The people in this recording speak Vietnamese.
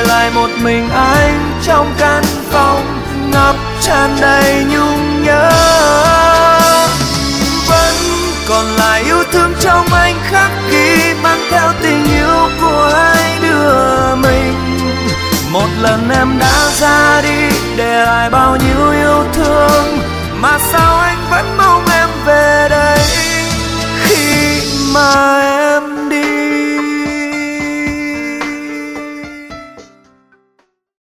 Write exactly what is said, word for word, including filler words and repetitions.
lại một mình anh trong căn phòng ngập tràn đầy nhung nhớ.